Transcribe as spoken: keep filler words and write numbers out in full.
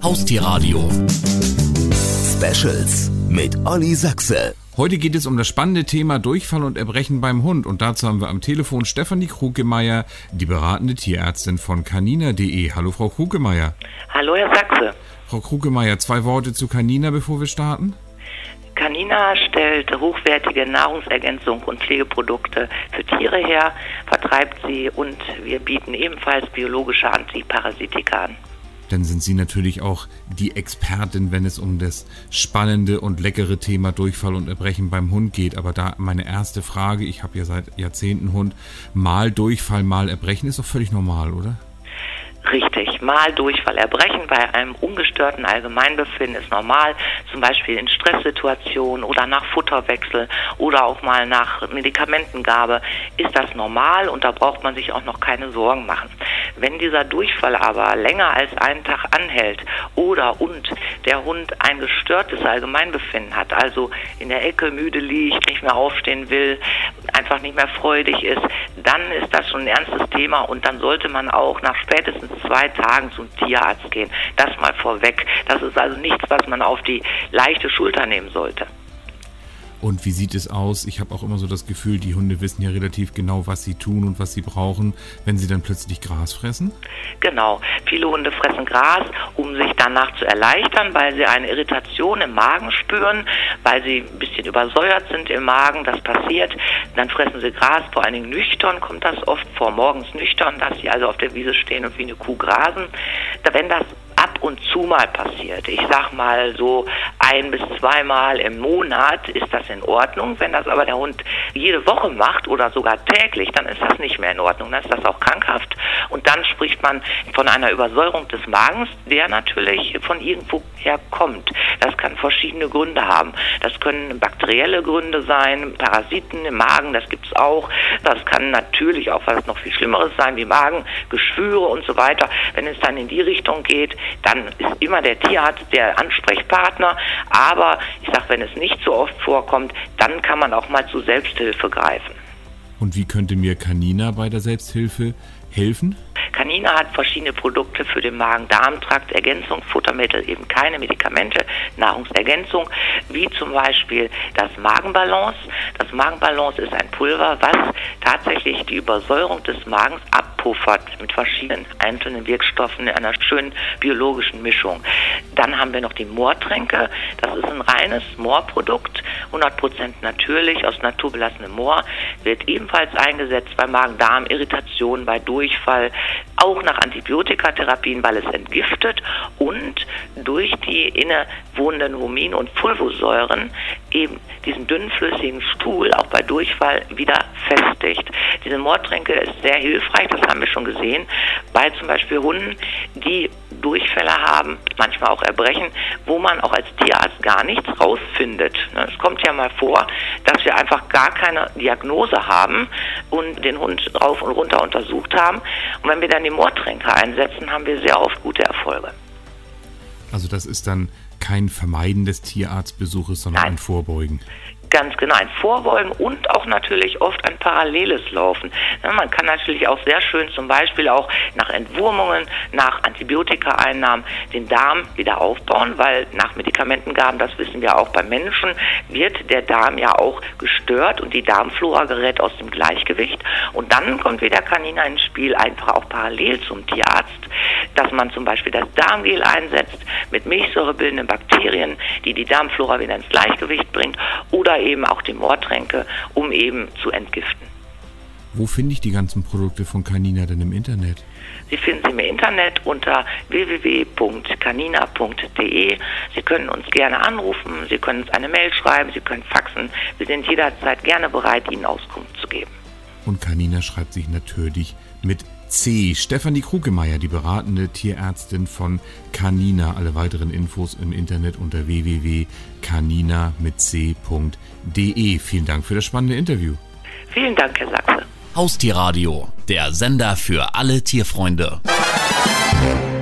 Haustierradio Specials mit Olli Sachse. Heute geht es um das spannende Thema Durchfall und Erbrechen beim Hund. Und dazu haben wir am Telefon Stefanie Krugemeier, die beratende Tierärztin von canina punkt de. Hallo Frau Krugemeier. Hallo Herr Sachse. Frau Krugemeier, zwei Worte zu Canina, bevor wir starten. Canina stellt hochwertige Nahrungsergänzung und Pflegeprodukte für Tiere her, vertreibt sie und wir bieten ebenfalls biologische Antiparasitika an. Dann sind Sie natürlich auch die Expertin, wenn es um das spannende und leckere Thema Durchfall und Erbrechen beim Hund geht. Aber da meine erste Frage, ich habe ja seit Jahrzehnten Hund, mal Durchfall, mal Erbrechen ist doch völlig normal, oder? Richtig, mal Durchfall, Erbrechen bei einem ungestörten Allgemeinbefinden ist normal, zum Beispiel in Stresssituationen oder nach Futterwechsel oder auch mal nach Medikamentengabe ist das normal und da braucht man sich auch noch keine Sorgen machen. Wenn dieser Durchfall aber länger als einen Tag anhält oder und der Hund ein gestörtes Allgemeinbefinden hat, also in der Ecke müde liegt, nicht mehr aufstehen will, einfach nicht mehr freudig ist, dann ist das schon ein ernstes Thema und dann sollte man auch nach spätestens zwei Tagen zum Tierarzt gehen. Das mal vorweg. Das ist also nichts, was man auf die leichte Schulter nehmen sollte. Und wie sieht es aus? Ich habe auch immer so das Gefühl, die Hunde wissen ja relativ genau, was sie tun und was sie brauchen, wenn sie dann plötzlich Gras fressen? Genau. Viele Hunde fressen Gras, um sich danach zu erleichtern, weil sie eine Irritation im Magen spüren, weil sie ein bisschen übersäuert sind im Magen. Das passiert. Dann fressen sie Gras, vor allen Dingen nüchtern kommt das oft vor, morgens nüchtern, dass sie also auf der Wiese stehen und wie eine Kuh grasen. Wenn das ab und zu mal passiert, ich sag mal so ein bis zweimal im Monat, ist das in Ordnung. Wenn das aber der Hund jede Woche macht oder sogar täglich, dann ist das nicht mehr in Ordnung, dann ist das auch krankhaft. Und dann spricht man von einer Übersäuerung des Magens, der natürlich von irgendwoher kommt. Das kann verschiedene Gründe haben. Das können bakterielle Gründe sein, Parasiten im Magen, das gibt's auch. Das kann natürlich auch was noch viel Schlimmeres sein, wie Magengeschwüre und so weiter. Wenn es dann in die Richtung geht, dann ist immer der Tierarzt der Ansprechpartner. Aber ich sage, wenn es nicht so oft vorkommt, dann kann man auch mal zu Selbsthilfe greifen. Und wie könnte mir Canina bei der Selbsthilfe helfen? Canina hat verschiedene Produkte für den Magen-Darm-Trakt, Ergänzung, Futtermittel, eben keine Medikamente, Nahrungsergänzung, wie zum Beispiel das Magenbalance. Das Magenbalance ist ein Pulver, was tatsächlich die Übersäuerung des Magens abpuffert mit verschiedenen einzelnen Wirkstoffen in einer schönen biologischen Mischung. Dann haben wir noch die Moortränke. Das ist ein reines Moorprodukt, hundert Prozent natürlich, aus naturbelassenem Moor, wird ebenfalls eingesetzt bei Magen-Darm-Irritationen, bei Durchfall, auch nach Antibiotikatherapien, weil es entgiftet und durch die innewohnenden Humin- und Fulvosäuren eben diesen dünnflüssigen Stuhl auch bei Durchfall wieder festigt. Diese Moortränke ist sehr hilfreich, das haben wir schon gesehen, bei zum Beispiel Hunden, die Durchfälle haben, manchmal auch Erbrechen, wo man auch als Tierarzt gar nichts rausfindet. Es kommt ja mal vor, dass wir einfach gar keine Diagnose haben und den Hund rauf und runter untersucht haben. Und wenn wir dann die Moortränke einsetzen, haben wir sehr oft gute Erfolge. Also das ist dann kein Vermeiden des Tierarztbesuches, sondern Nein. ein Vorbeugen. Ganz genau, ein Vorbeugen und auch natürlich oft ein paralleles Laufen. Ja, man kann natürlich auch sehr schön zum Beispiel auch nach Entwurmungen, nach Antibiotikaeinnahmen den Darm wieder aufbauen, weil nach Medikamentengaben, das wissen wir auch beim Menschen, wird der Darm ja auch gestört und die Darmflora gerät aus dem Gleichgewicht. Und dann kommt wieder Canina ins Spiel, einfach auch parallel zum Tierarzt, dass man zum Beispiel das Darmgel einsetzt mit milchsäurebildenden Bakterien, die die Darmflora wieder ins Gleichgewicht bringt, oder eben auch die Moortränke, um eben zu entgiften. Wo finde ich die ganzen Produkte von Canina denn im Internet? Sie finden sie im Internet unter w w w punkt canina punkt de. Sie können uns gerne anrufen, Sie können uns eine Mail schreiben, Sie können faxen. Wir sind jederzeit gerne bereit, Ihnen Auskunft zu geben. Und Canina schreibt sich natürlich mit C. Stefanie Krugemeier, die beratende Tierärztin von Canina. Alle weiteren Infos im Internet unter w w w punkt canina mit c punkt de. Vielen Dank für das spannende Interview. Vielen Dank, Herr Sachse. Haustierradio, der Sender für alle Tierfreunde.